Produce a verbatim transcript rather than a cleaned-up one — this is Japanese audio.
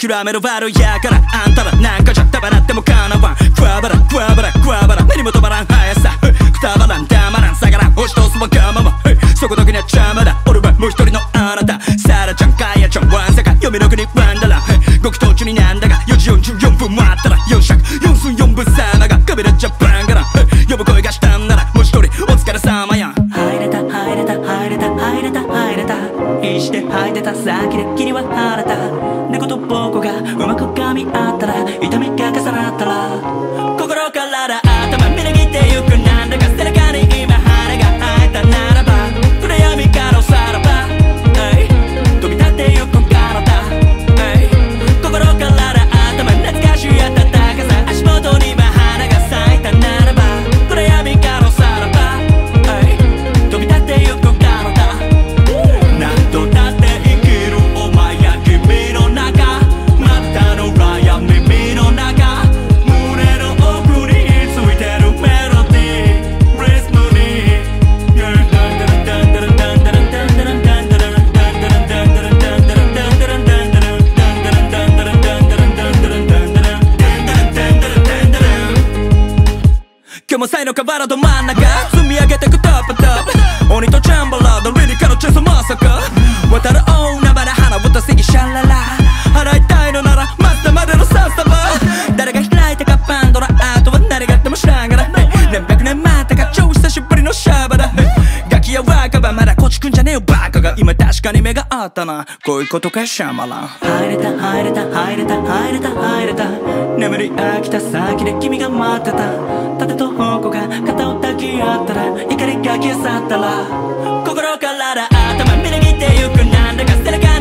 諦める悪いやからあんたらなんかじゃたばらってもかなわんクワバラクワバラクワバラ目にも止まらん速さくたばらんたまらん下がらん押し通すわがままそこだけには邪魔だ俺はもう一人のあなたサラちゃんカヤちゃんワンサカ読みの国ワンダラご祈祷中になんだがよじよんじゅうよんぷんもあったらよん尺よん寸よんぶん様がカメラジャパンから呼ぶ声がしたんならもう一人お疲れ様や入れた入れた入れた入れた入れた石で吐いてた先で霧は晴れた猫と僕がうまく噛み合ったら痛みが重なったら心から頭みなぎってゆくなんだか背中に今羽が生えたならば暗闇からさらば飛び立ってゆく体心から頭懐かしい暖かさ足元に今花が咲いたならば暗闇からさらば飛び立ってゆく体何度だって生きるお前や君の中またの裏や耳の中胸の奥についてるメロディーリズムに今日も才の河原ど真ん中積み上げてくトップトップ鬼とチャンバラードリリカのチェスまさか渡る大海原花歌すぎシャララ払いたいのならマスターまでのサンサバ誰が開いたかパンドラアートは何があっても知らんがな何百年待ったか超久しぶりのシャバだガキや若葉まだこちくんじゃねえよバカが今確かに目があったなこういうことかシャマラン入れた入れた入れた入れた入れた眠り飽きた先で君が待ってた盾と矛が肩を抱き合ったら怒りが消え去ったら心から頭みなぎってゆくなんだか背中